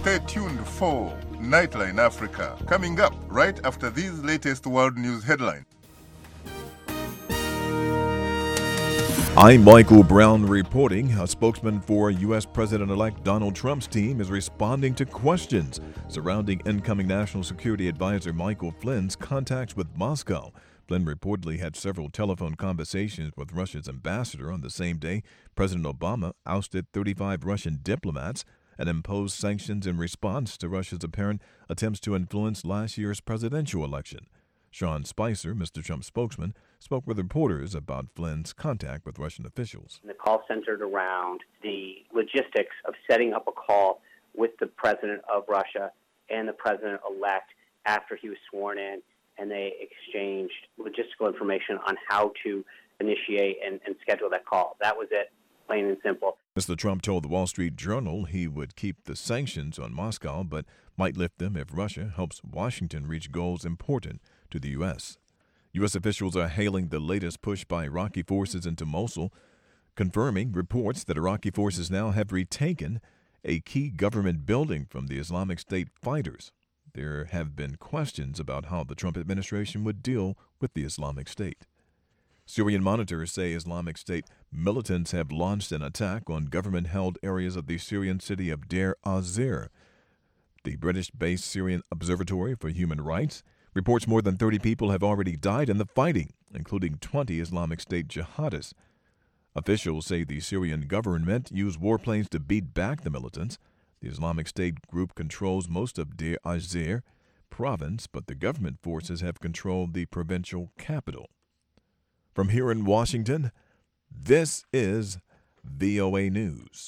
Stay tuned for Nightline Africa, coming up right after these latest world news headlines. I'm Michael Brown reporting. A spokesman for U.S. President-elect Donald Trump's team is responding to questions surrounding incoming National Security Advisor Michael Flynn's contacts with Moscow. Flynn reportedly had several telephone conversations with Russia's ambassador on the same day President Obama ousted 35 Russian diplomats and imposed sanctions in response to Russia's apparent attempts to influence last year's presidential election. Sean Spicer, Mr. Trump's spokesman, spoke with reporters about Flynn's contact with Russian officials. The call centered around the logistics of setting up a call with the president of Russia and the president-elect after he was sworn in, and they exchanged logistical information on how to initiate and schedule that call. That was it, plain and simple. Mr. Trump told the Wall Street Journal he would keep the sanctions on Moscow, but might lift them if Russia helps Washington reach goals important to the U.S. U.S. officials are hailing the latest push by Iraqi forces into Mosul, confirming reports that Iraqi forces now have retaken a key government building from the Islamic State fighters. There have been questions about how the Trump administration would deal with the Islamic State. Syrian monitors say Islamic State militants have launched an attack on government-held areas of the Syrian city of Deir az-Zor. The British-based Syrian Observatory for Human Rights reports more than 30 people have already died in the fighting, including 20 Islamic State jihadists. Officials say the Syrian government used warplanes to beat back the militants. The Islamic State group controls most of Deir az-Zor province, but the government forces have controlled the provincial capital. From here in Washington, this is VOA News.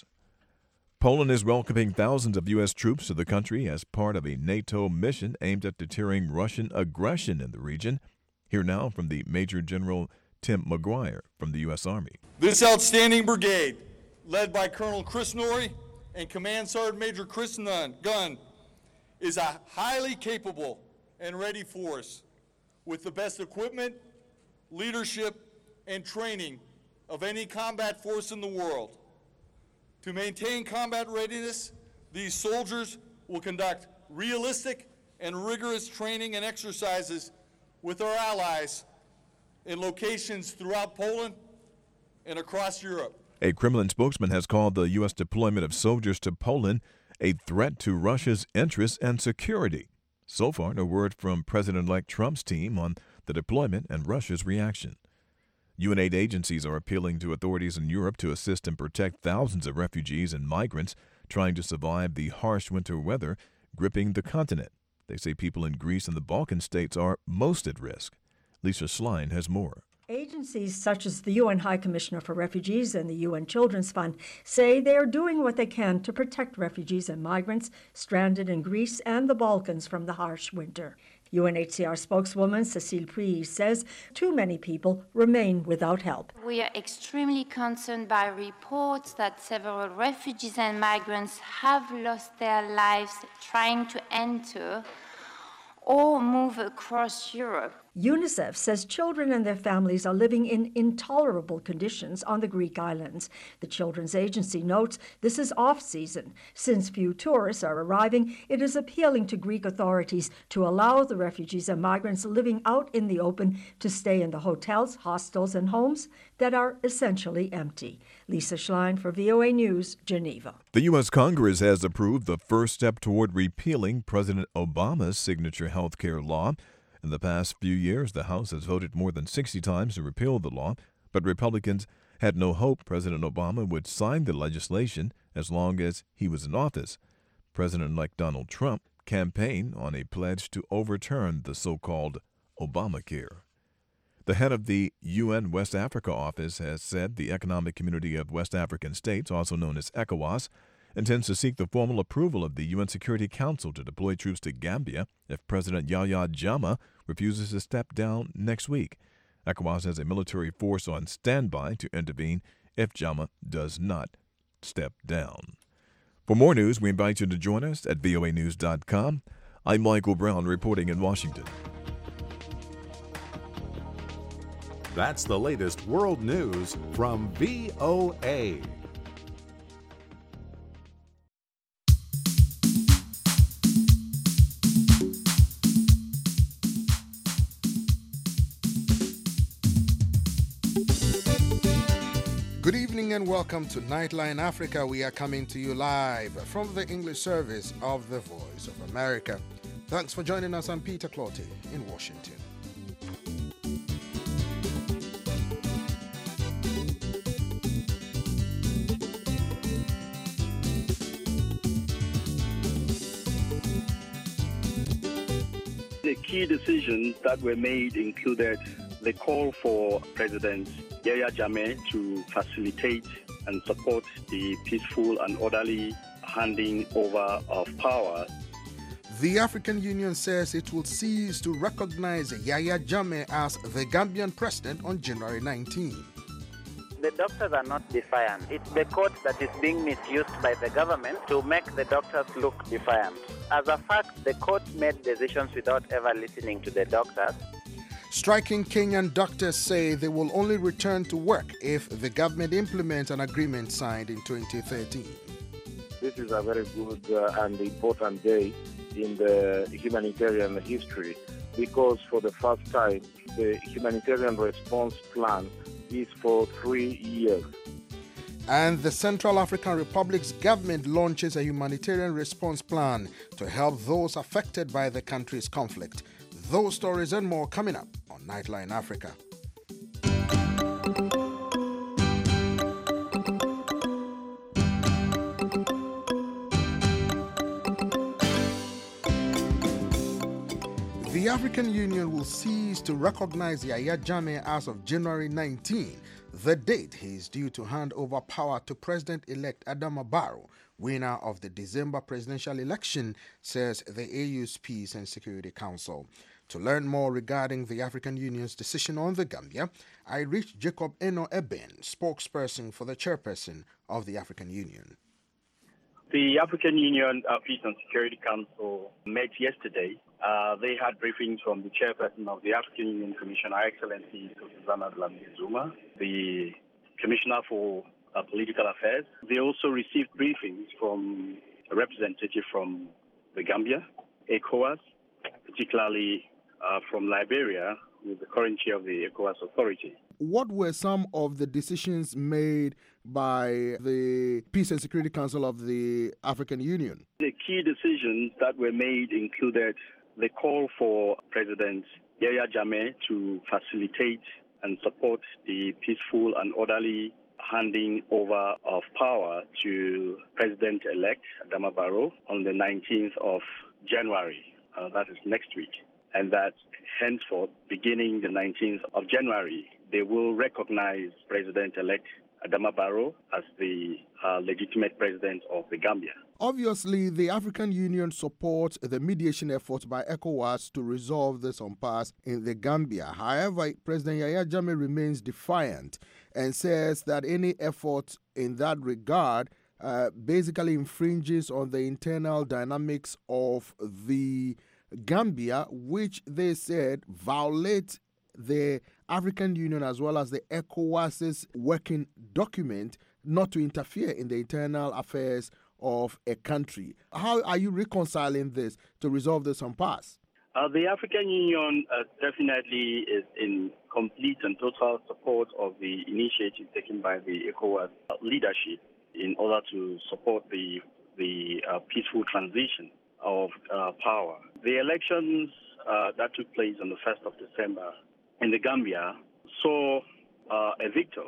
Poland is welcoming thousands of U.S. troops to the country as part of a NATO mission aimed at deterring Russian aggression in the region. Here now from the Major General Tim McGuire from the U.S. Army. This outstanding brigade, led by Colonel Chris Norrie and Command Sergeant Major Chris Gunn, is a highly capable and ready force with the best equipment, leadership, and training of any combat force in the world. To maintain combat readiness, these soldiers will conduct realistic and rigorous training and exercises with our allies in locations throughout Poland and across Europe. A Kremlin spokesman has called the U.S. deployment of soldiers to Poland a threat to Russia's interests and security. So far, no word from President-elect Trump's team on the deployment and Russia's reaction. UN aid agencies are appealing to authorities in Europe to assist and protect thousands of refugees and migrants trying to survive the harsh winter weather gripping the continent. They say people in Greece and the Balkan states are most at risk. Lisa Schlein has more. Agencies such as the UN High Commissioner for Refugees and the UN Children's Fund say they are doing what they can to protect refugees and migrants stranded in Greece and the Balkans from the harsh winter. UNHCR spokeswoman Cécile Puy says too many people remain without help. We are extremely concerned by reports that several refugees and migrants have lost their lives trying to enter or move across Europe. UNICEF says children and their families are living in intolerable conditions on the Greek islands. The Children's Agency notes this is off-season. Since few tourists are arriving, it is appealing to Greek authorities to allow the refugees and migrants living out in the open to stay in the hotels, hostels, and homes that are essentially empty. Lisa Schlein for VOA News, Geneva. The U.S. Congress has approved the first step toward repealing President Obama's signature health care law. In the past few years, the House has voted more than 60 times to repeal the law, but Republicans had no hope President Obama would sign the legislation as long as he was in office. President-elect Donald Trump campaigned on a pledge to overturn the so-called Obamacare. The head of the UN West Africa office has said the Economic Community of West African States, also known as ECOWAS, intends to seek the formal approval of the UN Security Council to deploy troops to Gambia if President Yahya Jammeh refuses to step down next week. ECOWAS has a military force on standby to intervene if Jammeh does not step down. For more news, we invite you to join us at voanews.com. I'm Michael Brown reporting in Washington. That's the latest world news from VOA. Good evening and welcome to Nightline Africa. We are coming to you live from the English service of the Voice of America. Thanks for joining us. I'm Peter Clottey in Washington. The key decisions that were made included the call for President Yahya Jammeh to facilitate and support the peaceful and orderly handing over of power. The African Union says it will cease to recognize Yahya Jammeh as the Gambian president on January 19. The doctors are not defiant. It's the court that is being misused by the government to make the doctors look defiant. As a fact, the court made decisions without ever listening to the doctors. Striking Kenyan doctors say they will only return to work if the government implements an agreement signed in 2013. This is a very good and important day in the humanitarian history because for the first time, the humanitarian response plan is for 3 years. And the Central African Republic's government launches a humanitarian response plan to help those affected by the country's conflict. Those stories and more coming up on Nightline Africa. The African Union will cease to recognize Yahya Jammeh as of January 19, the date he is due to hand over power to President-elect Adama Barrow, winner of the December presidential election, says the AU's Peace and Security Council. To learn more regarding the African Union's decision on the Gambia, I reached Jacob Eno Eben, spokesperson for the chairperson of the African Union. The African Union Peace and Security Council met yesterday. They had briefings from the chairperson of the African Union Commission, Her Excellency Susanna Dlamini Zuma, the Commissioner for Political Affairs. They also received briefings from a representative from the Gambia, ECOWAS, particularly from Liberia, who is the current chair of the ECOWAS Authority. What were some of the decisions made by the Peace and Security Council of the African Union? The key decisions that were made included the call for President Yahya Jammeh to facilitate and support the peaceful and orderly handing over of power to President-elect Adama Barrow on the 19th of January. That is next week. And that henceforth, beginning the 19th of January, they will recognize President-elect Adama Barrow as the legitimate president of the Gambia. Obviously, the African Union supports the mediation efforts by ECOWAS to resolve this impasse in the Gambia. However, President Yahya Jammeh remains defiant and says that any effort in that regard basically infringes on the internal dynamics of the Gambia, which they said violate the African Union as well as the ECOWAS's working document not to interfere in the internal affairs of a country. How are you reconciling this to resolve this impasse? The African Union definitely is in complete and total support of the initiative taken by the ECOWAS leadership in order to support the peaceful transition of power. The elections that took place on the 1st of December in the Gambia saw a victor.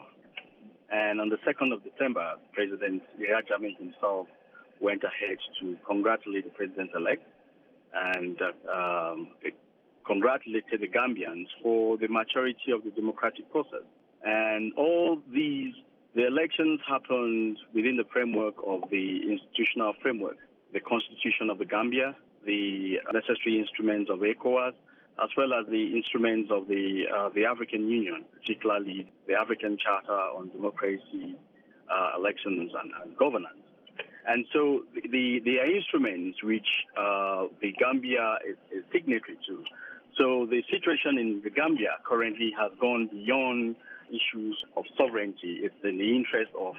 And on the 2nd of December, President Yahya Jammeh himself went ahead to congratulate the president-elect and congratulated the Gambians for the maturity of the democratic process. And all these, the elections happened within the framework of the institutional framework, the Constitution of the Gambia, the necessary instruments of ECOWAS, as well as the instruments of the African Union, particularly the African Charter on Democracy, Elections and Governance. And so they are instruments which the Gambia is signatory to. So the situation in the Gambia currently has gone beyond issues of sovereignty. It's in the interest of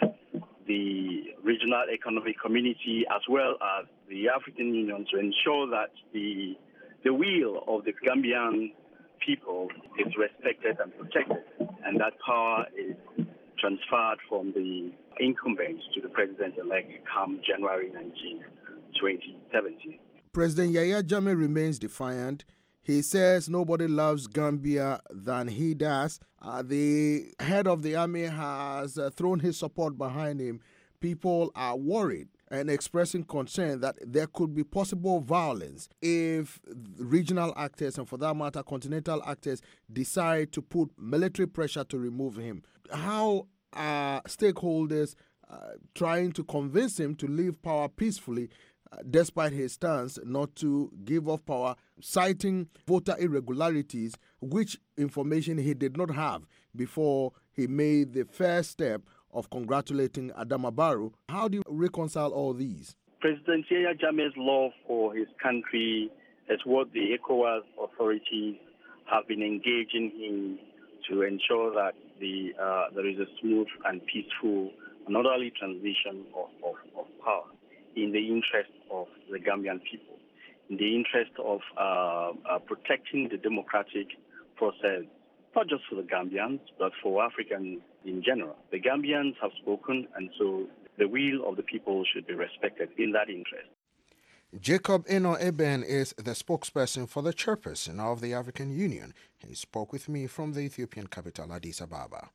the regional economic community as well as the African Union to ensure that the will of the Gambian people is respected and protected, and that power is transferred from the incumbent to the president-elect come January 19, 2017. President Yahya Jammeh remains defiant. He says nobody loves Gambia than he does. The head of the army has thrown his support behind him. People are worried and expressing concern that there could be possible violence if regional actors, and for that matter continental actors, decide to put military pressure to remove him. How are stakeholders trying to convince him to leave power peacefully despite his stance not to give up power, citing voter irregularities, which information he did not have before he made the first step of congratulating Adama Barrow? How do you reconcile all these? President Yahya Jammeh's love for his country is what the ECOWAS authorities have been engaging in to ensure that there is a smooth and peaceful and orderly transition of power in the interest of the Gambian people, in the interest of protecting the democratic process, not just for the Gambians, but for Africans in general. The Gambians have spoken, and so the will of the people should be respected in that interest. Jacob Eno Eben is the spokesperson for the chairperson of the African Union. He spoke with me from the Ethiopian capital, Addis Ababa.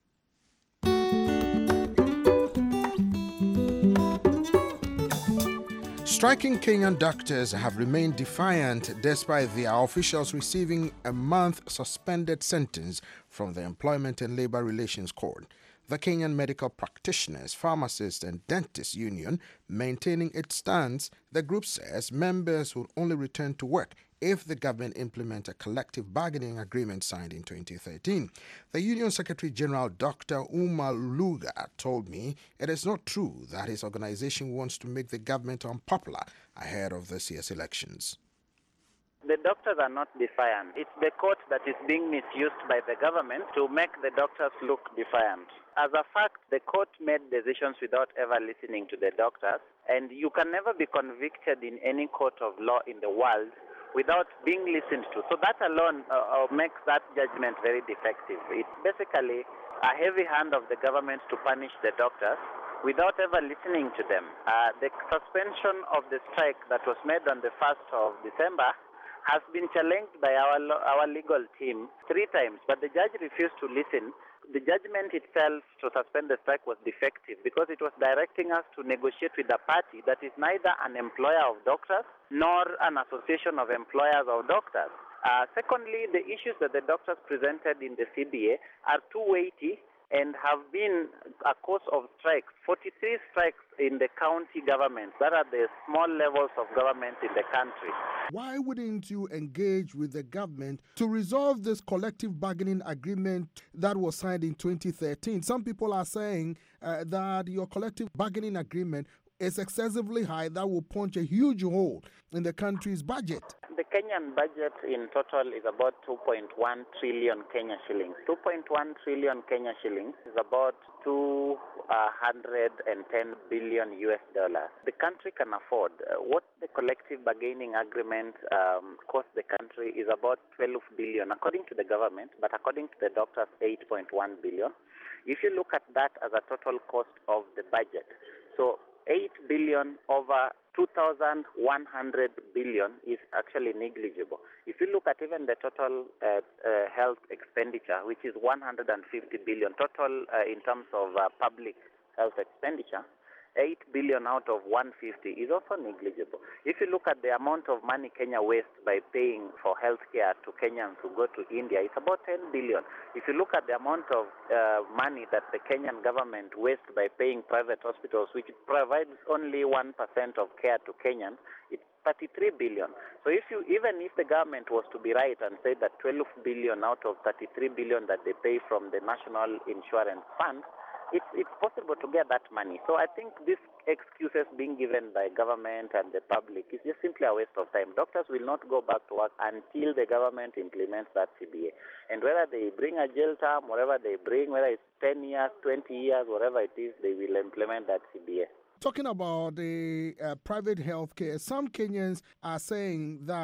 Striking Kenyan doctors have remained defiant despite their officials receiving a month suspended sentence from the Employment and Labor Relations Court. The Kenyan Medical Practitioners, Pharmacists and Dentists Union maintaining its stance, the group says members will only return to work if the government implements a collective bargaining agreement signed in 2013. The Union Secretary General Dr. Umar Luga told me it is not true that his organization wants to make the government unpopular ahead of this year's elections. The doctors are not defiant. It's the court that is being misused by the government to make the doctors look defiant. As a fact, the court made decisions without ever listening to the doctors, and you can never be convicted in any court of law in the world without being listened to. So that alone makes that judgment very defective. It's basically a heavy hand of the government to punish the doctors without ever listening to them. The suspension of the strike that was made on the 1st of December has been challenged by our legal team 3 times, but the judge refused to listen. The judgment itself to suspend the strike was defective because it was directing us to negotiate with a party that is neither an employer of doctors nor an association of employers of doctors. Secondly, the issues that the doctors presented in the CBA are too weighty and have been a cause of strikes. 43 strikes in the county governments. That are the small levels of government in the country. Why wouldn't you engage with the government to resolve this collective bargaining agreement that was signed in 2013? Some people are saying that your collective bargaining agreement is excessively high. That will punch a huge hole in the country's budget. The Kenyan budget in total is about 2.1 trillion Kenya shillings. 2.1 trillion Kenya shillings is about 210 billion US dollars. The country can afford. What the collective bargaining agreement cost the country is about 12 billion, according to the government, but according to the doctors, 8.1 billion. If you look at that as a total cost of the budget, so 8 billion over 2,100 billion is actually negligible. If you look at even the total health expenditure, which is 150 billion, total in terms of public health expenditure, 8 billion out of 150 is also negligible. If you look at the amount of money Kenya wastes by paying for health care to Kenyans who go to India, it's about 10 billion. If you look at the amount of money that the Kenyan government wastes by paying private hospitals, which provides only 1% of care to Kenyans, it's 33 billion. So even if the government was to be right and say that 12 billion out of 33 billion that they pay from the National Insurance Fund, it's possible to get that money. So I think these excuses being given by government and the public is just simply a waste of time. Doctors will not go back to work until the government implements that CBA. And whether they bring a jail term, whatever they bring, whether it's 10 years, 20 years, whatever it is, they will implement that CBA. Talking about the private health care, some Kenyans are saying that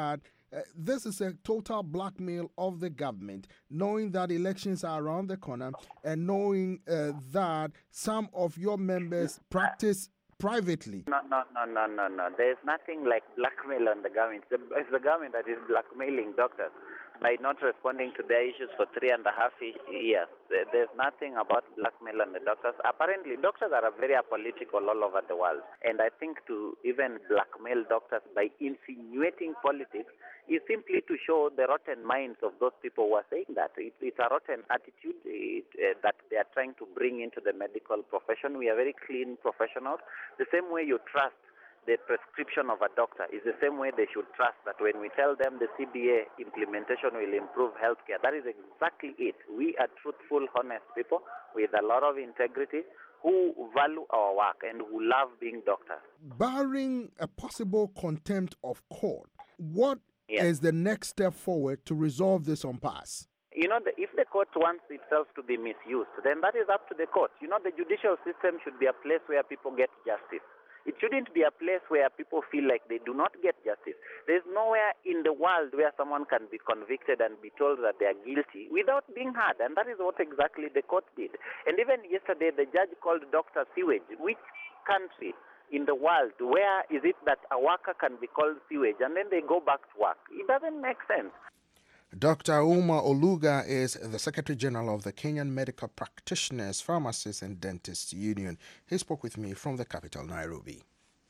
This is a total blackmail of the government, knowing that elections are around the corner and knowing that some of your members practice privately. No. There is nothing like blackmail on the government. It's the government that is blackmailing doctors by not responding to their issues for 3.5 years. There's nothing about blackmail on the doctors. Apparently, doctors are very apolitical all over the world. And I think to even blackmail doctors by insinuating politics is simply to show the rotten minds of those people who are saying that. It's a rotten attitude that they are trying to bring into the medical profession. We are very clean professionals. The same way you trust the prescription of a doctor is the same way they should trust that when we tell them the CBA implementation will improve healthcare. That is exactly it. We are truthful, honest people with a lot of integrity who value our work and who love being doctors. Barring a possible contempt of court, what is the next step forward to resolve this impasse? You know, if the court wants itself to be misused, then that is up to the court. You know, the judicial system should be a place where people get justice. It shouldn't be a place where people feel like they do not get justice. There's nowhere in the world where someone can be convicted and be told that they are guilty without being heard, and that is what exactly the court did. And even yesterday, the judge called doctor sewage. Which country in the world, where is it that a worker can be called sewage and then they go back to work? It doesn't make sense. Dr. Uma Oluga is the Secretary General of the Kenyan Medical Practitioners, Pharmacists and Dentists Union. He spoke with me from the capital, Nairobi.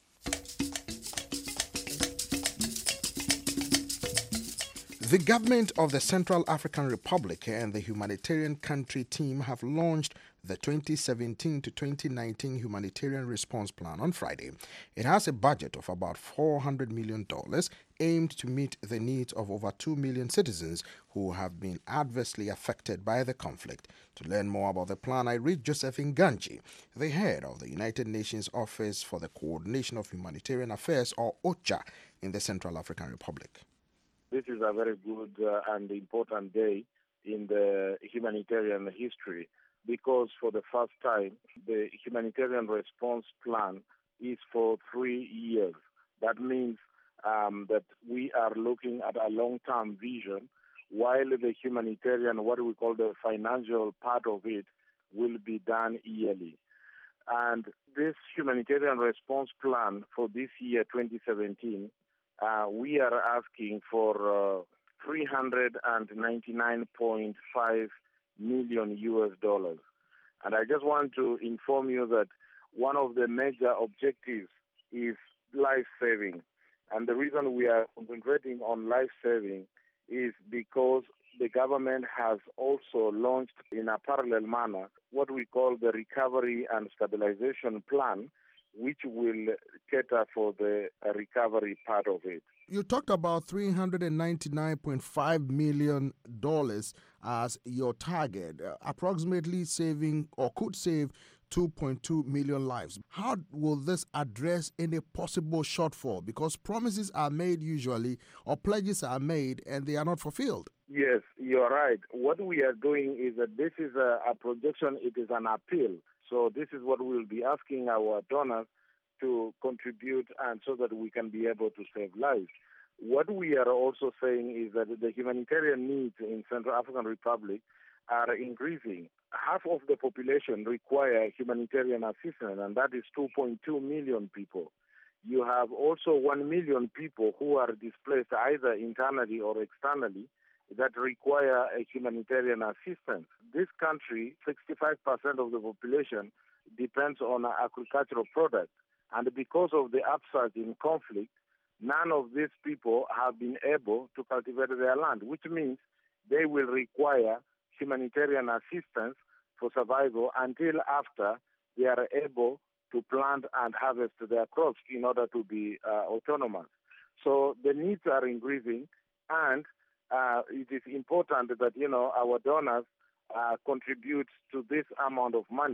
The government of the Central African Republic and the humanitarian country team have launched the 2017 to 2019 Humanitarian Response Plan on Friday. It has a budget of about $400 million aimed to meet the needs of over 2 million citizens who have been adversely affected by the conflict. To learn more about the plan, I read Joseph Nganji, the head of the United Nations Office for the Coordination of Humanitarian Affairs, or OCHA, in the Central African Republic. This is a very good and important day in the humanitarian history because for the first time, the humanitarian response plan is for 3 years. That means that we are looking at a long-term vision while the humanitarian, what we call the financial part of it, will be done yearly. And this humanitarian response plan for this year, 2017, we are asking for $399.5 million US. And I just want to inform you that one of the major objectives is life saving. And the reason we are concentrating on life saving is because the government has also launched in a parallel manner what we call the Recovery and Stabilization Plan, which will cater for the recovery part of it. You talked about $399.5 million as your target, approximately saving or could save 2.2 million lives. How will this address any possible shortfall? Because promises are made usually, or pledges are made, and they are not fulfilled. Yes, you're right. What we are doing is that this is a projection, it is an appeal. So this is what we'll be asking our donors to contribute and so that we can be able to save lives. What we are also saying is that the humanitarian needs in Central African Republic are increasing. Half of the population require humanitarian assistance, and that is 2.2 million people. You have also 1 million people who are displaced either internally or externally that require a humanitarian assistance. This country, 65% of the population depends on agricultural products. And because of the upsurge in conflict, none of these people have been able to cultivate their land, which means they will require humanitarian assistance for survival until after they are able to plant and harvest their crops in order to be autonomous. So the needs are increasing, and it is important that, our donors contribute to this amount of money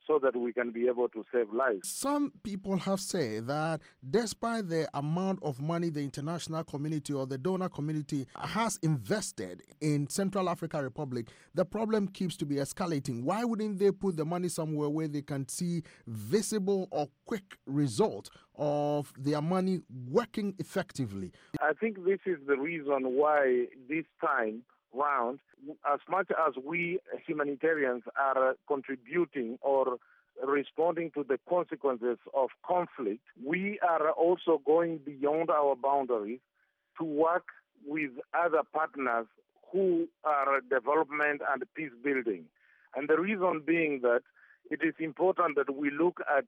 so that we can be able to save lives. Some people have said that despite the amount of money the international community or the donor community has invested in Central African Republic, the problem keeps to be escalating. Why wouldn't they put the money somewhere where they can see visible or quick result of their money working effectively? I think this is the reason why this time round, as much as we humanitarians are contributing or responding to the consequences of conflict, we are also going beyond our boundaries to work with other partners who are development and peace building. And the reason being that it is important that we look at,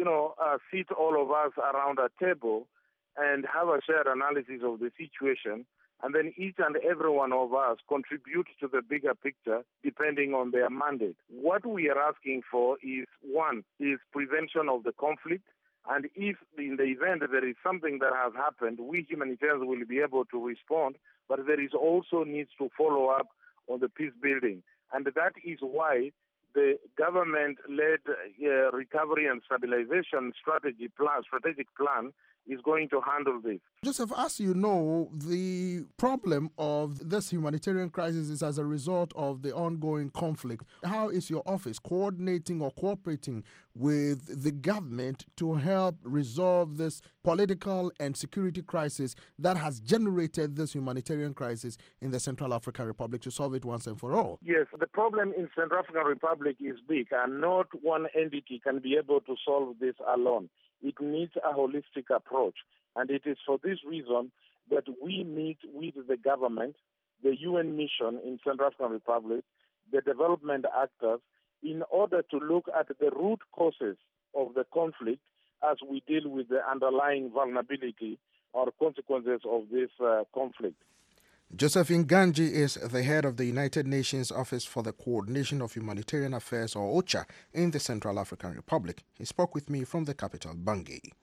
sit all of us around a table and have a shared analysis of the situation, and then each and every one of us contribute to the bigger picture depending on their mandate. What we are asking for is, one, is prevention of the conflict, and if in the event there is something that has happened, we humanitarians will be able to respond, but there is also needs to follow up on the peace building. And that is why the government-led recovery and stabilization strategic plan is going to handle this. Joseph, as you know, the problem of this humanitarian crisis is as a result of the ongoing conflict. How is your office coordinating or cooperating with the government to help resolve this political and security crisis that has generated this humanitarian crisis in the Central African Republic, to solve it once and for all? Yes, the problem in Central African Republic is big, and not one entity can be able to solve this alone. It needs a holistic approach. And it is for this reason that we meet with the government, the UN mission in Central African Republic, the development actors, in order to look at the root causes of the conflict as we deal with the underlying vulnerability or consequences of this conflict. Josephine Ganji is the head of the United Nations Office for the Coordination of Humanitarian Affairs, or OCHA, in the Central African Republic. He spoke with me from the capital, Bangui.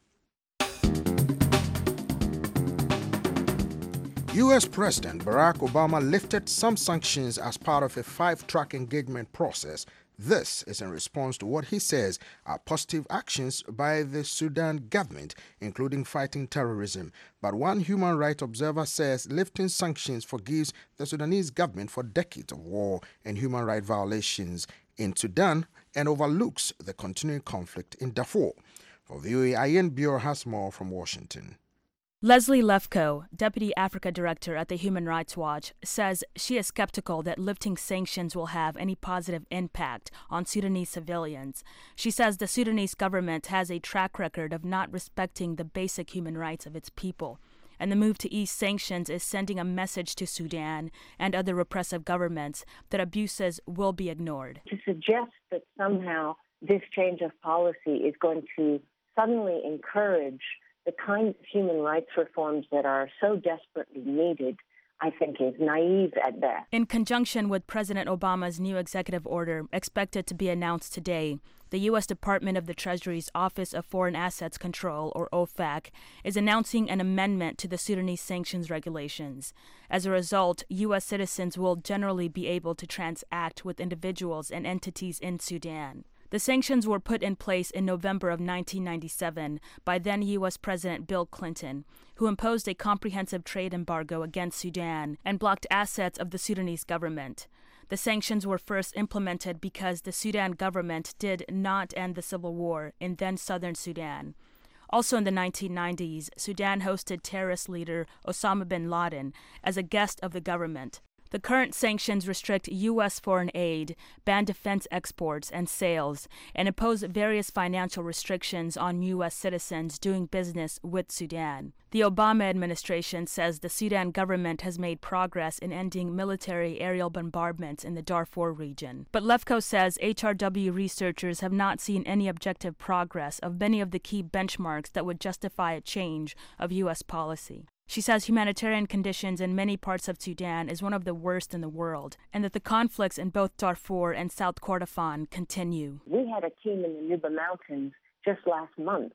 U.S. President Barack Obama lifted some sanctions as part of a 5-track engagement process. This is in response to what he says are positive actions by the Sudan government, including fighting terrorism. But one human rights observer says lifting sanctions forgives the Sudanese government for decades of war and human rights violations in Sudan and overlooks the continuing conflict in Darfur. For VOA, Ian Buer has more from Washington. Leslie Lefkoe, Deputy Africa Director at the Human Rights Watch, says she is skeptical that lifting sanctions will have any positive impact on Sudanese civilians. She says the Sudanese government has a track record of not respecting the basic human rights of its people, and the move to ease sanctions is sending a message to Sudan and other repressive governments that abuses will be ignored. To suggest that somehow this change of policy is going to suddenly encourage the kinds of human rights reforms that are so desperately needed, I think, is naive at best. In conjunction with President Obama's new executive order expected to be announced today, the U.S. Department of the Treasury's Office of Foreign Assets Control, or OFAC, is announcing an amendment to the Sudanese sanctions regulations. As a result, U.S. citizens will generally be able to transact with individuals and entities in Sudan. The sanctions were put in place in November of 1997 by then U.S. President Bill Clinton, who imposed a comprehensive trade embargo against Sudan and blocked assets of the Sudanese government. The sanctions were first implemented because the Sudan government did not end the civil war in then southern Sudan. Also in the 1990s, Sudan hosted terrorist leader Osama bin Laden as a guest of the government. The current sanctions restrict U.S. foreign aid, ban defense exports and sales, and impose various financial restrictions on U.S. citizens doing business with Sudan. The Obama administration says the Sudan government has made progress in ending military aerial bombardments in the Darfur region. But Lefkoe says HRW researchers have not seen any objective progress of many of the key benchmarks that would justify a change of U.S. policy. She says humanitarian conditions in many parts of Sudan is one of the worst in the world, and that the conflicts in both Darfur and South Kordofan continue. We had a team in the Nuba Mountains just last month,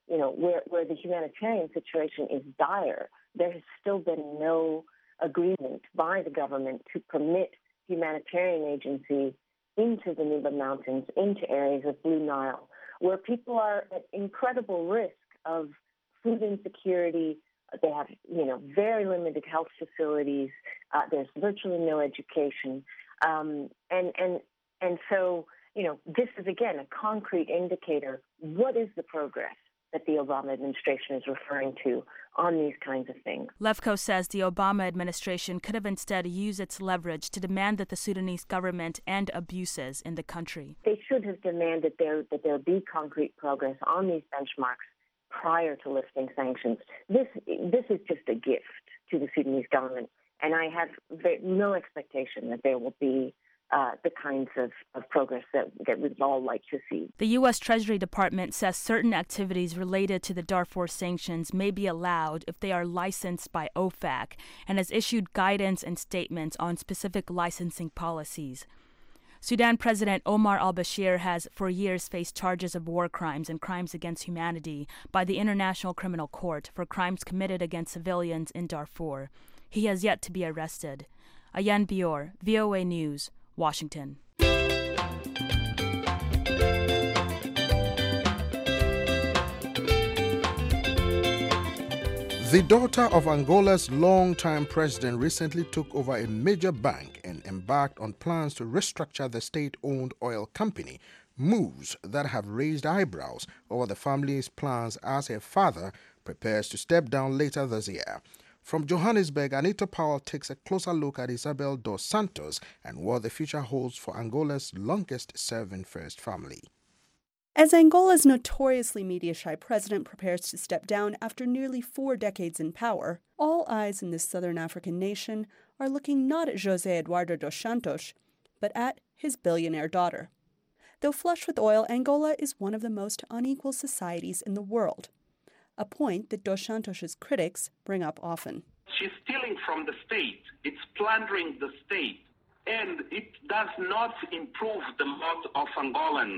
where the humanitarian situation is dire. There has still been no agreement by the government to permit humanitarian agencies into the Nuba Mountains, into areas of Blue Nile, where people are at incredible risk of food insecurity. They have, very limited health facilities. There's virtually no education, and so, this is again a concrete indicator. What is the progress that the Obama administration is referring to on these kinds of things? Lefko says the Obama administration could have instead used its leverage to demand that the Sudanese government end abuses in the country. They should have demanded that there be concrete progress on these benchmarks prior to lifting sanctions. This is just a gift to the Sudanese government, and I have no expectation that there will be the kinds of progress that we'd all like to see. The U.S. Treasury Department says certain activities related to the Darfur sanctions may be allowed if they are licensed by OFAC and has issued guidance and statements on specific licensing policies. Sudan President Omar al-Bashir has for years faced charges of war crimes and crimes against humanity by the International Criminal Court for crimes committed against civilians in Darfur. He has yet to be arrested. Ayan Bior, VOA News, Washington. The daughter of Angola's longtime president recently took over a major bank and embarked on plans to restructure the state-owned oil company, moves that have raised eyebrows over the family's plans as her father prepares to step down later this year. From Johannesburg, Anita Powell takes a closer look at Isabel dos Santos and what the future holds for Angola's longest-serving first family. As Angola's notoriously media-shy president prepares to step down after nearly 4 decades in power, all eyes in this southern African nation are looking not at José Eduardo dos Santos, but at his billionaire daughter. Though flush with oil, Angola is one of the most unequal societies in the world, a point that dos Santos' critics bring up often. She's stealing from the state. It's plundering the state. And it does not improve the lot of Angolans.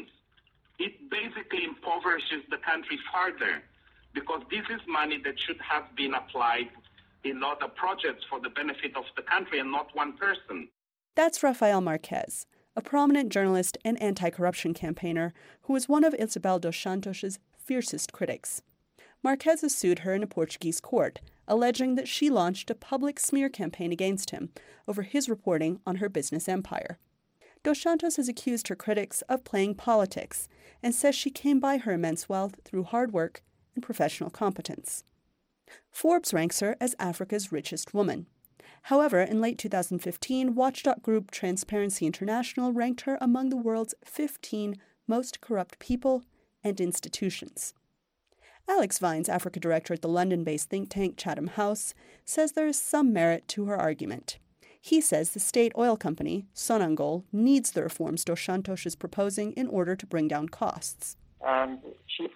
It basically impoverishes the country further, because this is money that should have been applied in other projects for the benefit of the country and not one person. That's Rafael Marques, a prominent journalist and anti-corruption campaigner who was one of Isabel dos Santos' fiercest critics. Marques has sued her in a Portuguese court, alleging that she launched a public smear campaign against him over his reporting on her business empire. Dos Santos has accused her critics of playing politics and says she came by her immense wealth through hard work and professional competence. Forbes ranks her as Africa's richest woman. However, in late 2015, watchdog group Transparency International ranked her among the world's 15 most corrupt people and institutions. Alex Vines, Africa director at the London-based think tank Chatham House, says there is some merit to her argument. He says the state oil company, Sonangol, needs the reforms dos Santos is proposing in order to bring down costs. And she's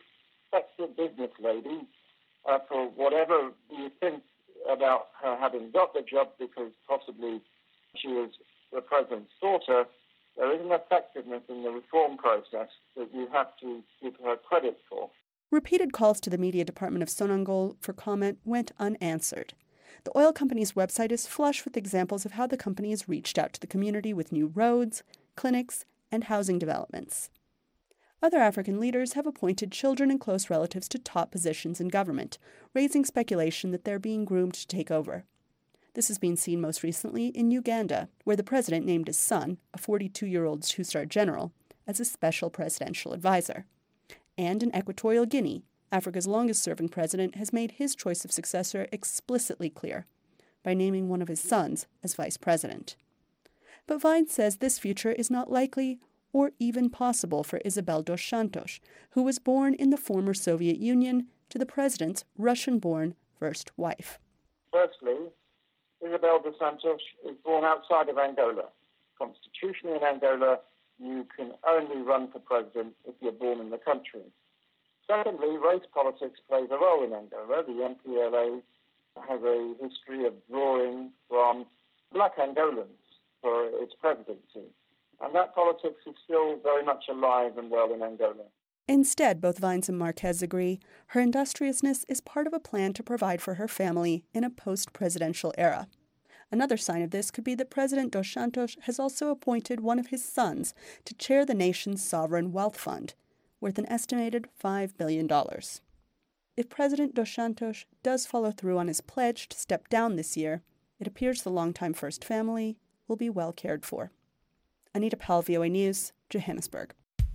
a business lady. For whatever you think about her having got the job, because possibly she was the president's daughter, there is an effectiveness in the reform process that you have to give her credit for. Repeated calls to the media department of Sonangol for comment went unanswered. The oil company's website is flush with examples of how the company has reached out to the community with new roads, clinics, and housing developments. Other African leaders have appointed children and close relatives to top positions in government, raising speculation that they're being groomed to take over. This has been seen most recently in Uganda, where the president named his son, a 42-year-old two-star general, as a special presidential advisor. And in Equatorial Guinea, Africa's longest-serving president has made his choice of successor explicitly clear by naming one of his sons as vice president. But Vines says this future is not likely or even possible for Isabel dos Santos, who was born in the former Soviet Union to the president's Russian-born first wife. Firstly, Isabel dos Santos is born outside of Angola. Constitutionally in Angola, you can only run for president if you're born in the country. Secondly, race politics plays a role in Angola. The MPLA has a history of drawing from black Angolans for its presidency. And that politics is still very much alive and well in Angola. Instead, both Vines and Marques agree, her industriousness is part of a plan to provide for her family in a post-presidential era. Another sign of this could be that President Dos Santos has also appointed one of his sons to chair the nation's sovereign wealth fund, worth an estimated $5 billion. If President Dos Santos does follow through on his pledge to step down this year, it appears the longtime First Family will be well cared for. Anita Powell, VOA News, Johannesburg.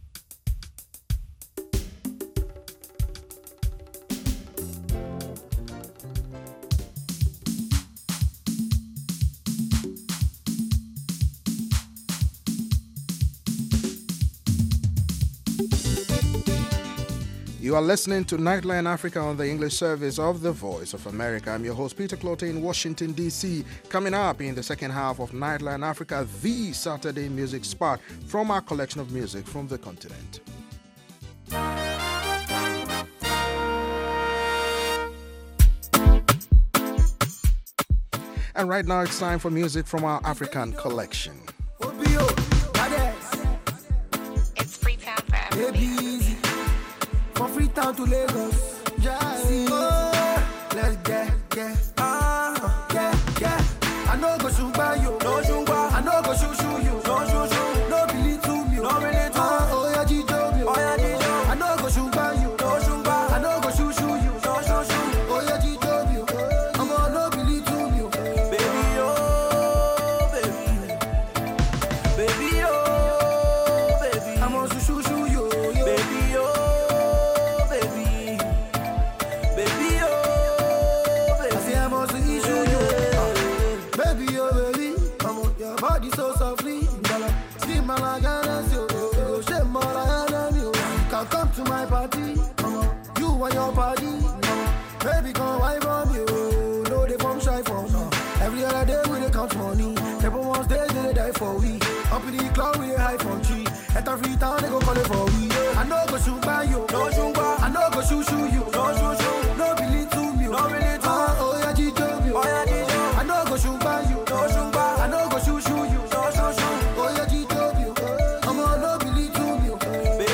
You are listening to Nightline Africa on the English service of The Voice of America. I'm your host, Peter Clote in Washington, D.C. Coming up in the second half of Nightline Africa, the Saturday music spot from our collection of music from the continent. And right now it's time for music from our African collection. It's Freetown for everybody. From Freetown to Lagos, let's get, I know go shoot by you, no shoot by. I know go shoot you, no shoot, no believe to me, no believe to me. Oh yeah, Jijo, oh yeah, Jijo. I know go shoot by you, no shoot by. I know go shoot you, no shoot. Oh yeah, Jijo, I'm gonna no believe to me, baby, oh baby, baby, oh baby. I'm gonna shoot you, baby, oh. Come to my party, you and your party, baby come wipe on you, no they from shy from me. Every other day we dey count money, people once they die for we. Up in the cloud we dey high from tree, at a free town they go call it for we. I know go shoot by you, no shoot by. I know go shoot you, no shoot, no believe to me, no believe to me. Oh yeah Jijo, oh yeah Jijo. I know go shoot by you, no shoot by. I know go shoot you, no shoot. Oh yeah Jijo, I'm gonna no believe to me, baby.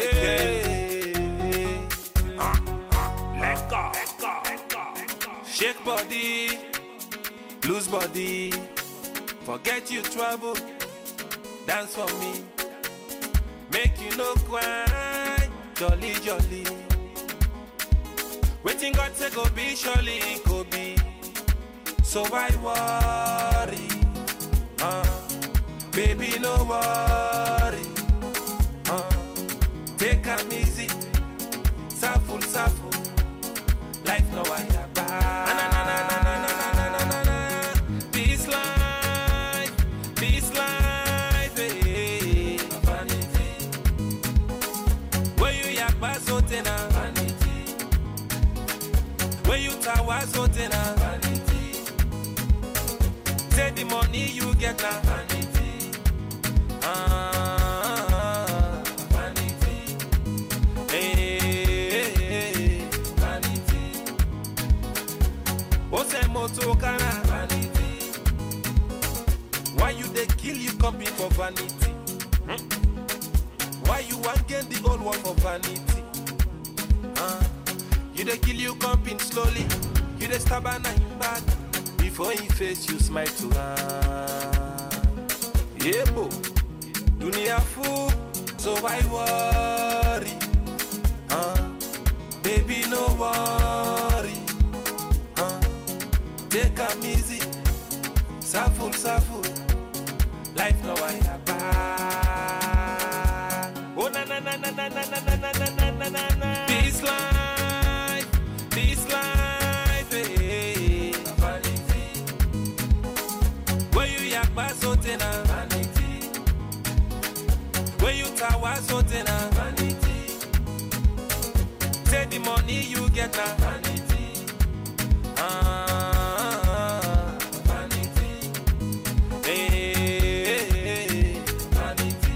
Let go. Shake body, lose body, forget your trouble, dance for me, make you no cry, jolly jolly. Waiting God say go be, surely go be. So why worry? Baby, no worry. Take am easy, suffer. Life no I This life, eh. Vanity. Where you yak basotena, vanity. Where you tawa sotena, vanity. Say the money you get now, vanity. Vanity. Hey, vanity. What's a moto kana, vanity. Why you they kill you company for vanity? Why you want get the old one for vanity? You they kill you company slowly. You they stab an eye back. Before he face you smile to yeah, bo. Dunia fool, so why worry? Baby, no worry. Take a easy, suffer. Life no I have. Oh na. This life, eh. Vanity. Where you yak basotena, vanity. Where you tawa sotena, vanity. Say the money you get now, vanity. Vanity. Hey, vanity.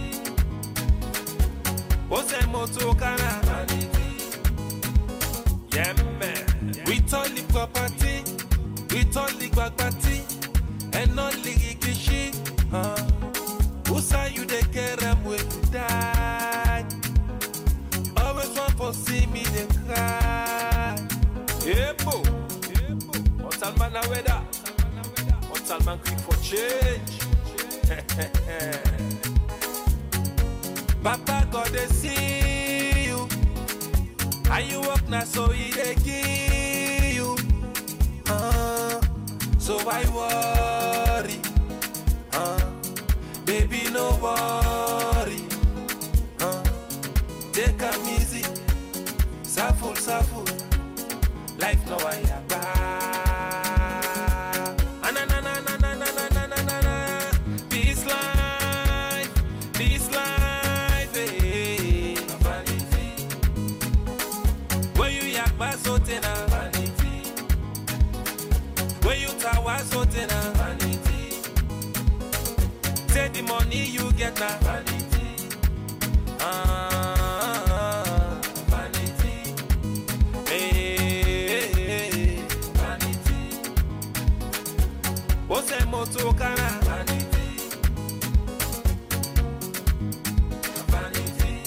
What's a moto kana, vanity. Yeah, man. We told the property, we told the property, and not the kishi. Who say you the care I'm with to die? Always want for see me they cry. Yeah, bo. What's all man a weather? What's all man quick for change? Papa God they see you. How you walk now so he they give you. So why worry? Baby, no worry. Take a easy, suffer. Life no I have. This life, eh. Vanity. Where you yak basotena, vanity. Where you tawa sotena, vanity. Say the money you get now, vanity. Vanity. Hey, vanity. What's a moto kana, vanity. Vanity.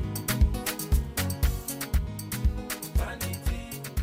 Vanity.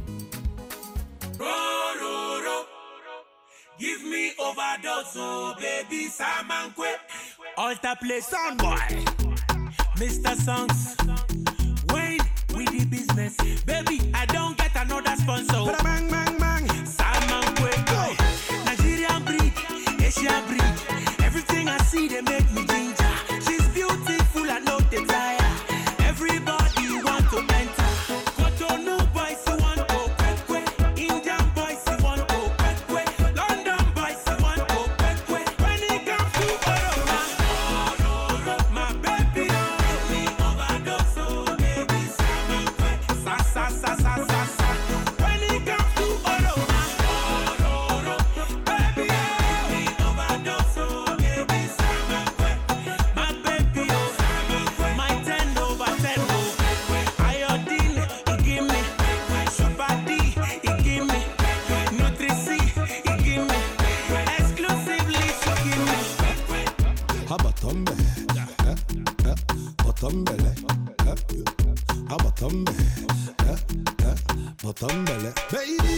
Ro. Give me overdose, oh baby, Samankwe. Alta play sound boy, Mr. Songs. Wayne with the business, baby. I don't get another sponsor. Bang. Samankwe, Nigerian breed, Asian breed. Everything I see they make me ginger. She's beautiful, I know they tire. Everybody want to enter. Cotonou boys who want to kwekwe. Indian boys who want to kwekwe. London boys who want to kwekwe. When it comes to Oroma, my baby, me overdose, oh baby, Samankwe, sa. When it comes to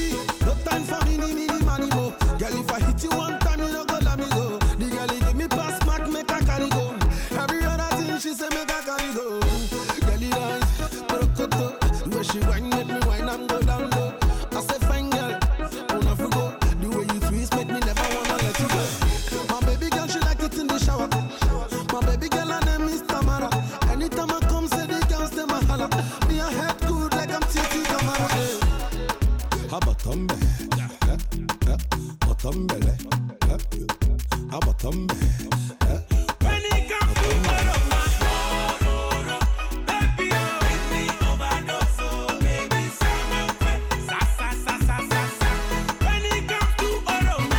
No time for me, money, mo. Girl, if I hit you one time, you don't go let me go. The girl, he give me pass mark, make I carry go. Every other thing she say, make I carry go. Girl, he dance, krokoto. Where she whine, make me whine and go down low. I say, fine girl, wanna go. The way you twist, make me never wanna let you go. My baby girl, she like it in the shower. My baby girl, her name is Tamara. Anytime I come, say the girls, they my holla. Me a head good like I'm Titi Kamara. Abatombe, Abatombe, Abatombe. When it comes to Oroma, baby, oh, make me overdose, oh, baby, Samantha, sa. When it comes to Oroma,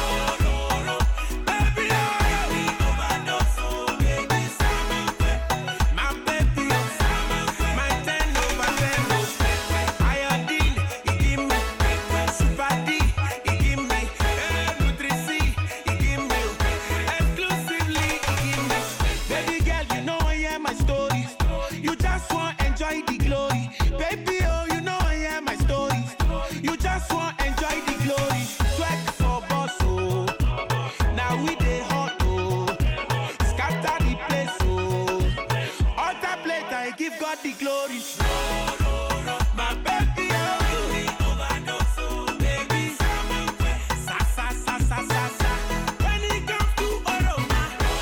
baby, oh, make me overdose, oh, baby, Samantha, my baby, oh, Samantha, my 10 over 10, oh, iodine, you give me, super D, you give me, Nutrici, you give me, exclusively, you give me. Baby girl, you know I am my story. You just want enjoy the glory. Baby, oh, you know I am my story. You just want enjoy the glory. Sweat for boss, oh. Now we dey hot, oh. Scatter the place, oh. Altar plate, I give God the glory. My baby, oh. Overdose, oh, baby. Sa. When it comes to Oroma,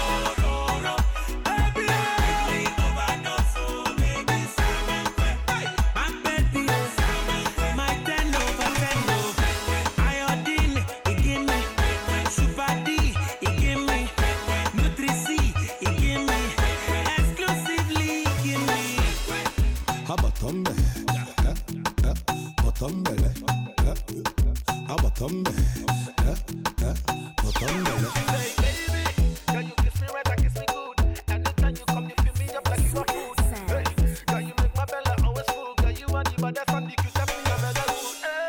baby, oh. Overdose, oh, baby. My baby, oh. My 10 over 10, oh. Iodine, you give me. Super D, you give me. Nutrici, you give me. Exclusively, you give me. Abatombe, Abatombe, Abatombe, Abatombe. Can you kiss me right, I kiss me good? Anytime you come, you feel me up like you are food. Hey, can you make my belly always full? Can you are the baddest and the cutest thing I've ever seen?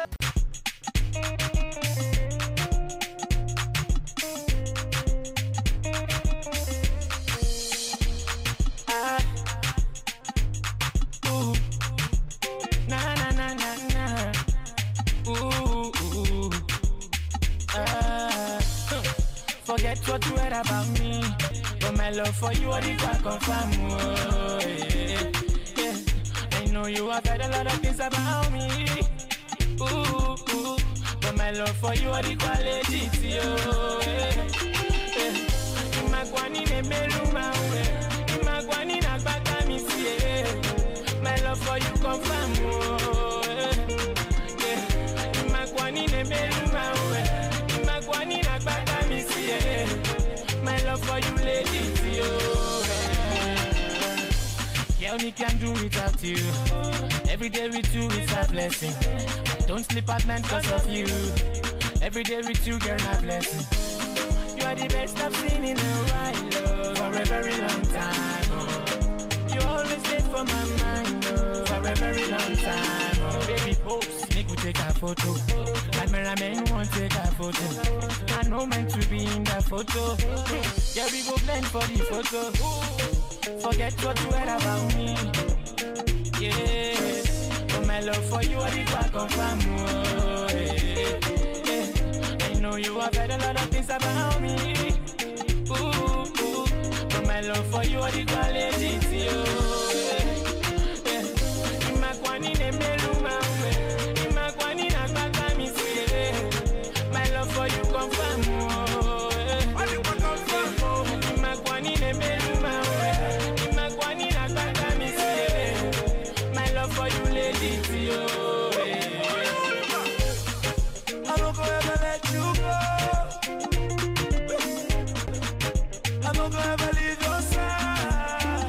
Ooh, na. Ooh, forget what you heard about me, but my love for you, I did not confirm. Oh, yeah. I know you have heard a lot of things about me. Ooh, but my love for you, I did not legit. Oh, yeah. Imagwani ne meluma, Imagwani na baka mi see. My love for you confirm. Oh, yeah. Imagwani ne meluma, Imagwani na baka mi see. My love for you, legit, yo. Girl, me can't do without you. Every day with you is a blessing. Don't sleep at night because of you. Every day with you, girl, a blessing. You are the best I've seen in a while, oh, for a very long time. Oh. You always stay for my mind, oh, for a very long time. Oh. Baby, pose, make we take a photo. Cameraman won't take a photo. I know meant to be in the photo. Yeah, we go blend for the photo. Forget what you heard about me. Yeah, but my love for you, I did not confirm. Oh, yeah. I know you have heard a lot of things about me. Ooh, but my love for you, I did not legit. Imagwani ne meluma, Imagwani na baka mi see. My love for you confirm. Imagwani ne meluma, Imagwani na baka mi see. My love for you legit, yo. I'm not gonna ever let you go. I'm not gonna ever leave your side.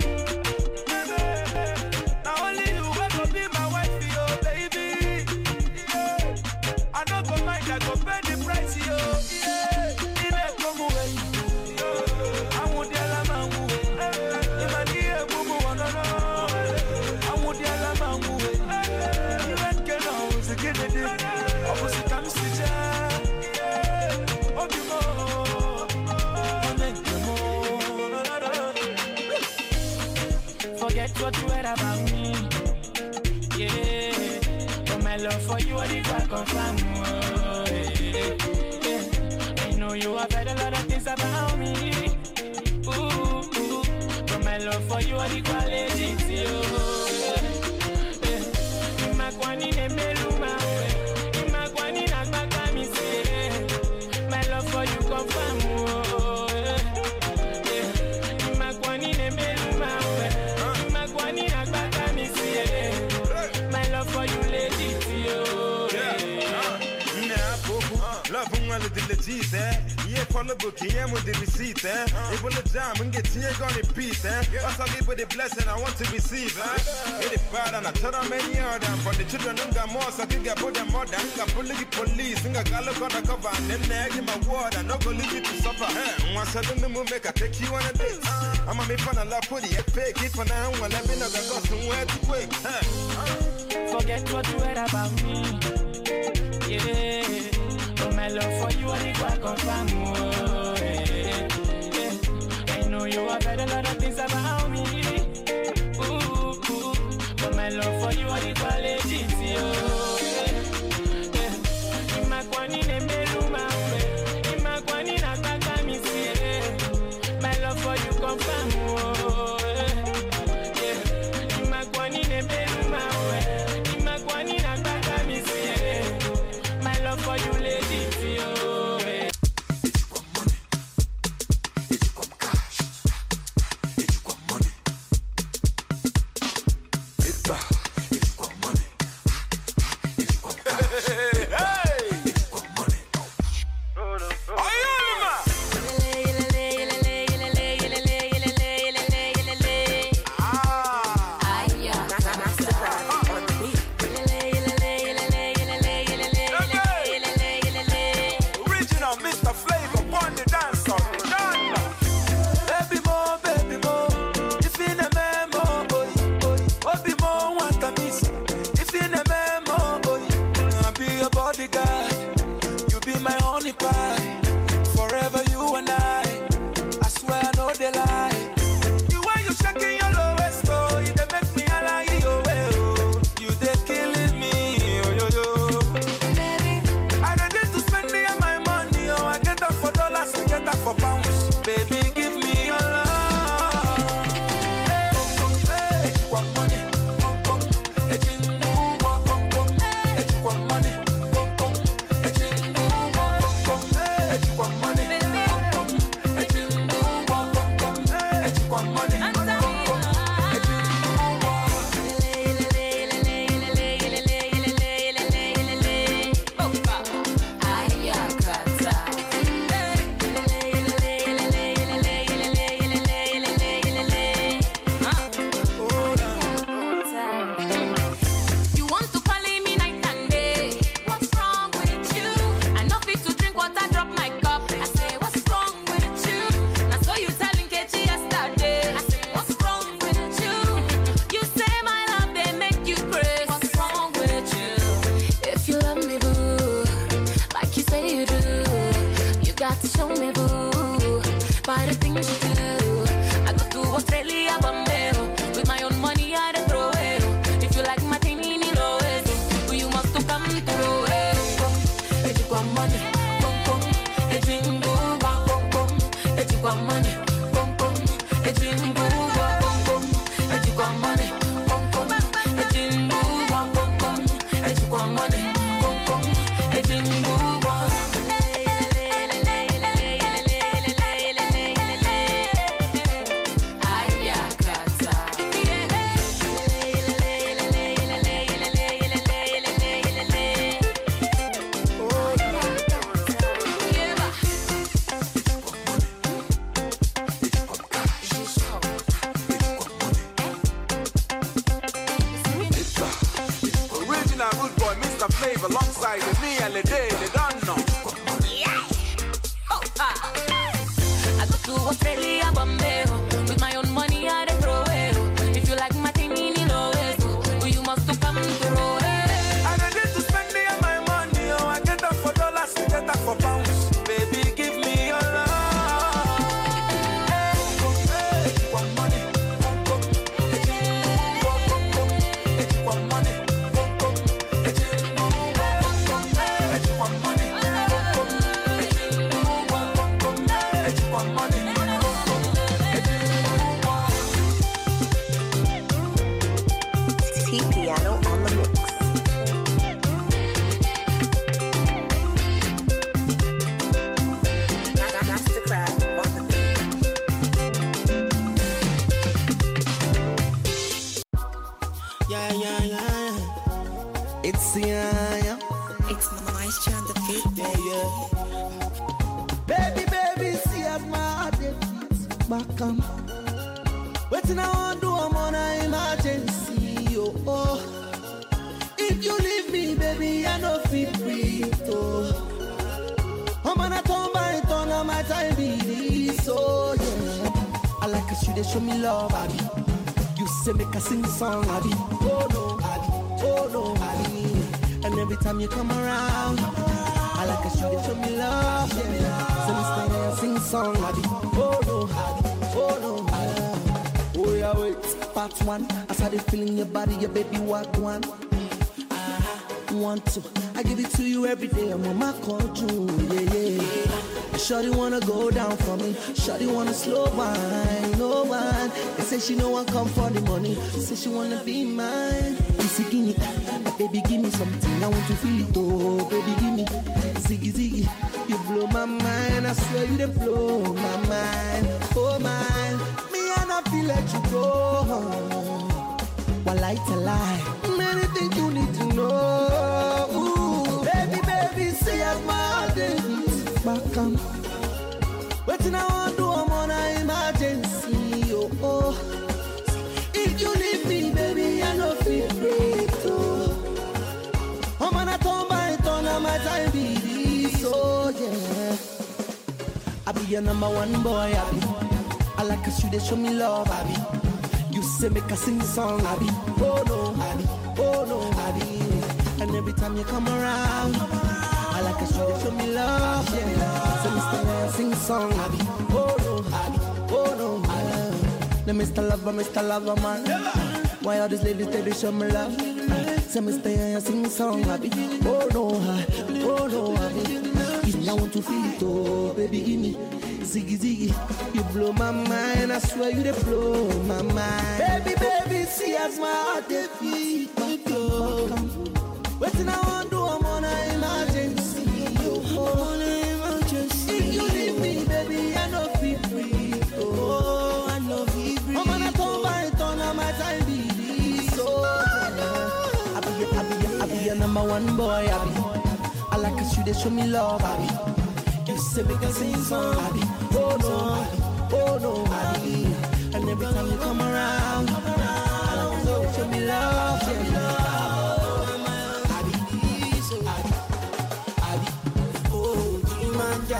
Now only you will be my wife, yo, baby. Yeah. I don't go mind, I go pay the price, yo. Yeah. In a come away. I won't tell a man who. If I need a boo boo, no. I won't tell a man who. You ain't gonna hold the kid. I was a time switcher. Oh, you know. Forget what you heard about me. Yeah, but my love for you, I did not confirm. I know you have heard a lot of things about me. But my love for you are the quality. My love for you confirm. My love for you, lady. Yeah, follow book, yeah, with the receipt, eh? It will jam and get here gonna peace, eh? That's all give the blessing I want to receive, eh? It is bad and I tell them many of them, but the children don't got more, so I can get put them more than got police, and I got look on the cover, and then they give my word, and no go leave you to suffer, eh? Once I do the move, make I take you on a date. I'm a me fun and love for the fake it for now, well, let me know that got somewhere to quick, eh? Forget what you heard about me, yeah. My love for you, I need to confirm. I know you have heard a lot of things about me. But my love for you, I need to legit. My love for you, confirm. My love for you, lady. It's John the Beat, baby, baby, see as my heart beats back on. Waiting I want to do, I'm on an emergency, oh. If you leave me, baby, I no feel free, oh. I'm gonna turn by turn on my time, baby, so yeah. I like a you, they show me love, Abby. You say make a sing song, Abby. Oh no, Abby, oh no, Abby. And every time you come around, I like a you, they show me love, yeah. So me stay there and sing song, Abby. Oh no, Abby, oh no, Abby. Oh yeah, wait, part one. I started feeling your body, your baby walk one. Want to, I give it to you every day. I'm on my control, yeah. Shawty wanna go down for me. Shawty wanna slow wine, no wine. They say she know I come for the money. Say she wanna be mine. Ziggy, baby, give me something. I want to feel it, oh, baby, give me. Ziggy, ziggy, you blow my mind. I swear you they blow my mind. Oh, mine, me and I feel let you go. One lie to lie, many things you need to know. Ooh, baby, see as my heart beats back on. Waiting I want to do, I'm on an emergency, oh. If you leave me, baby, I no feel free, oh. I'm gonna turn by turn on my time, baby, so yeah. I be your number one boy, I be. I like a you, they show me love, I be. You say make a sing song, Abby. Oh no, Abby. Oh no, Abby. And every time you come around, I like a show, show me love, yeah. So Mr. Love, sing song, Abby. Oh no, Abby. Oh no, Abby. Now Mr. Lover, man. Why all these ladies, they show me love? So Mr. sing song, Abby. Oh no, Abby. If I want to feel it, oh, baby, give me. Ziggy, ziggy, you blow my mind. I swear you they blow my mind. Baby, see as my heart they beat. Waiting I want to do, I'm on an emergency. If you leave me, baby, I no feel free. Oh, I no feel free. I'm gonna turn by turn on my time, baby. So I be your number one boy, I be. I like a you, they show me love, I be. You say make a sing song, Abby. Oh no, Abby. And every time you come around, I like to show me love, Abby, so Abby. Oh, Jimanja,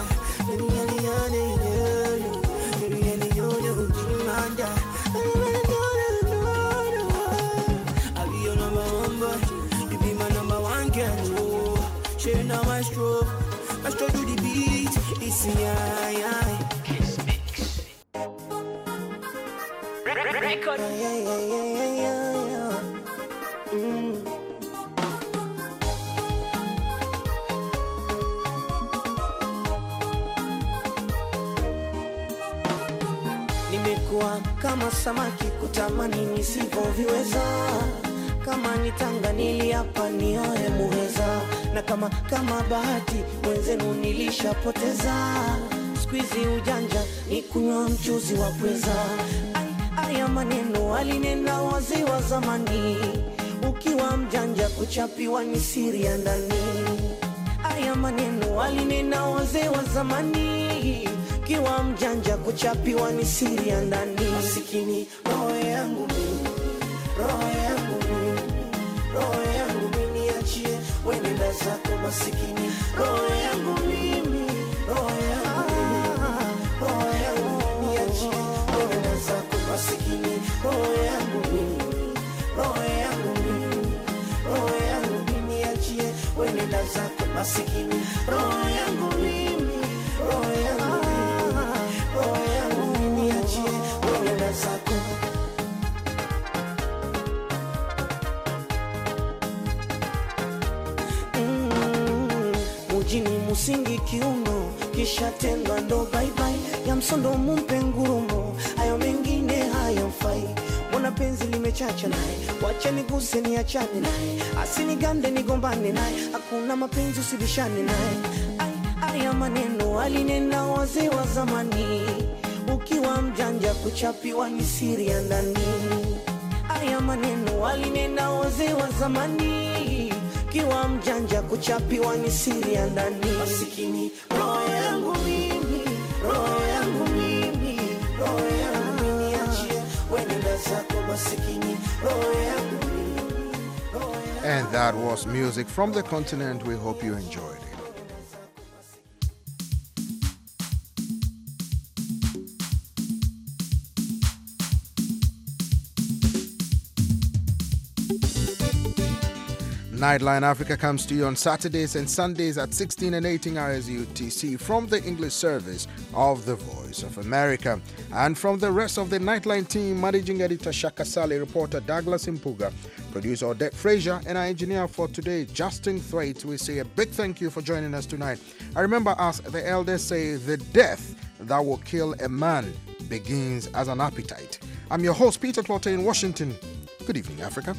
I'll be your number one boy. You be my number one girl. Sharing out my stroke. I straight to the beat, it's yeah. Kiss mix. Record. Yeah. Nimekuwa kama samaki kutamani nisivyoviweza. Kama nitanga niliapa nioe muweza. Na kama bahati mwenzenu nilishapoteza. Squeezy ujanja ni kunywa mchuzi wa pweza. Aya maneno alinena wazee wa zamani. Ukiwa mjanja kuchapiwa ni siri ya ndani. Aya maneno alinena wazee wa zamani. Ukiwa mjanja kuchapiwa ni siri ya ndani. Masikini roho yangu mimi, roho yangu mimi, roho yangu mimi niachie. Wenenda zako masikini, roho yangu mimi, roho yangu mimi niachie. Wenenda zako masikini, roho yangu mimi, roho yangu mimi, roho yangu mimi niachie. Wenenda zako masikini, roho yangu mimi, roho yangu mimi, roho yangu mimi niachie. Wenenda zako. Mujini musingi kiuno, kisha tendwa ndo bye bye. Ya msondo mumpe ngurumo, hayo mengine hayamfai. Mbona penzi limechacha naye, wacha niguse niachane naye. Asinigande nigombane naye, hakuna mapenzi usibishane naye. Aya maneno alinena wazee wa zamani. Ukiwa mjanja kuchapiwa ni siri ya ndani. Aya maneno alinena wazee wa zamani. ukiwa mjanja kuchapiwa ni siri ya ndani. Masikini roho yangu mimi, roho yangu mimi, roho yangu mimi, niachie wende zako masikini roho yangu mimi. And that was music from the continent. We hope you enjoyed it. Nightline Africa comes to you on Saturdays and Sundays at 16 and 18 hours UTC from the English service of the Voice of America. And from the rest of the Nightline team, Managing Editor Shaka Sali, reporter Douglas Impuga, producer Odette Frazier, and our engineer for today, Justin Thwaite, we say a big thank you for joining us tonight. I remember, as the elders say, the death that will kill a man begins as an appetite. I'm your host, Peter Clotter in Washington. Good evening, Africa.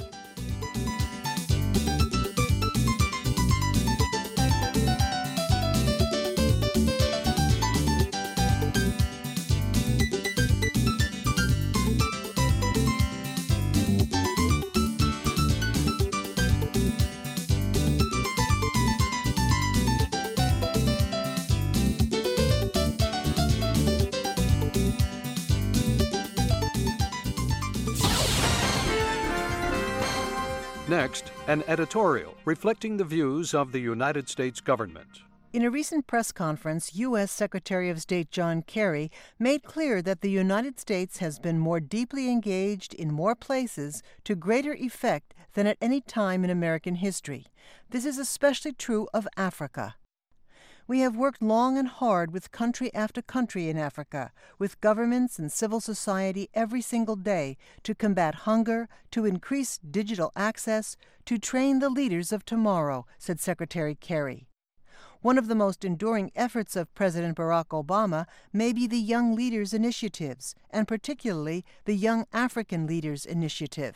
Next, an editorial reflecting the views of the United States government. In a recent press conference, U.S. Secretary of State John Kerry made clear that the United States has been more deeply engaged in more places to greater effect than at any time in American history. This is especially true of Africa. We have worked long and hard with country after country in Africa, with governments and civil society every single day to combat hunger, to increase digital access, to train the leaders of tomorrow, said Secretary Kerry. One of the most enduring efforts of President Barack Obama may be the Young Leaders Initiatives, and particularly the Young African Leaders Initiative.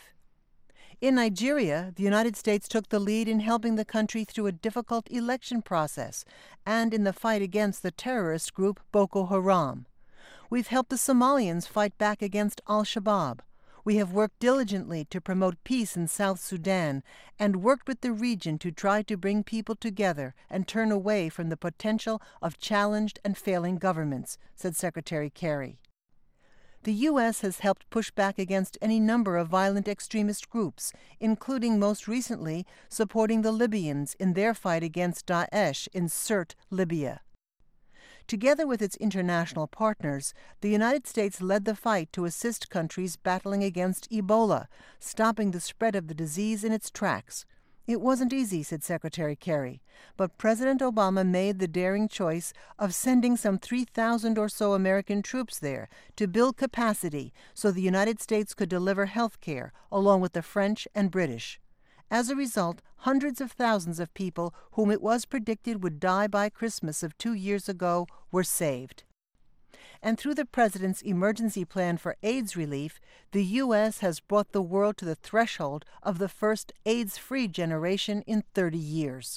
In Nigeria, the United States took the lead in helping the country through a difficult election process and in the fight against the terrorist group Boko Haram. We've helped the Somalians fight back against al-Shabaab. We have worked diligently to promote peace in South Sudan and worked with the region to try to bring people together and turn away from the potential of challenged and failing governments, said Secretary Kerry. The U.S. has helped push back against any number of violent extremist groups, including most recently supporting the Libyans in their fight against Daesh in Sirte, Libya. Together with its international partners, the United States led the fight to assist countries battling against Ebola, stopping the spread of the disease in its tracks. It wasn't easy, said Secretary Kerry, but President Obama made the daring choice of sending some 3,000 or so American troops there to build capacity so the United States could deliver health care, along with the French and British. As a result, hundreds of thousands of people whom it was predicted would die by Christmas of 2 years ago were saved. And through the President's emergency plan for AIDS relief, the U.S. has brought the world to the threshold of the first AIDS-free generation in 30 years.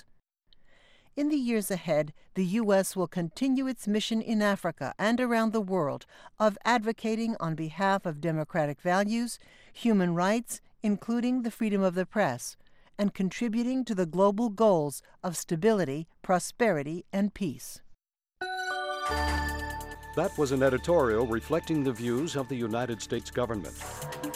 In the years ahead, the U.S. will continue its mission in Africa and around the world of advocating on behalf of democratic values, human rights, including the freedom of the press, and contributing to the global goals of stability, prosperity, and peace. That was an editorial reflecting the views of the United States government.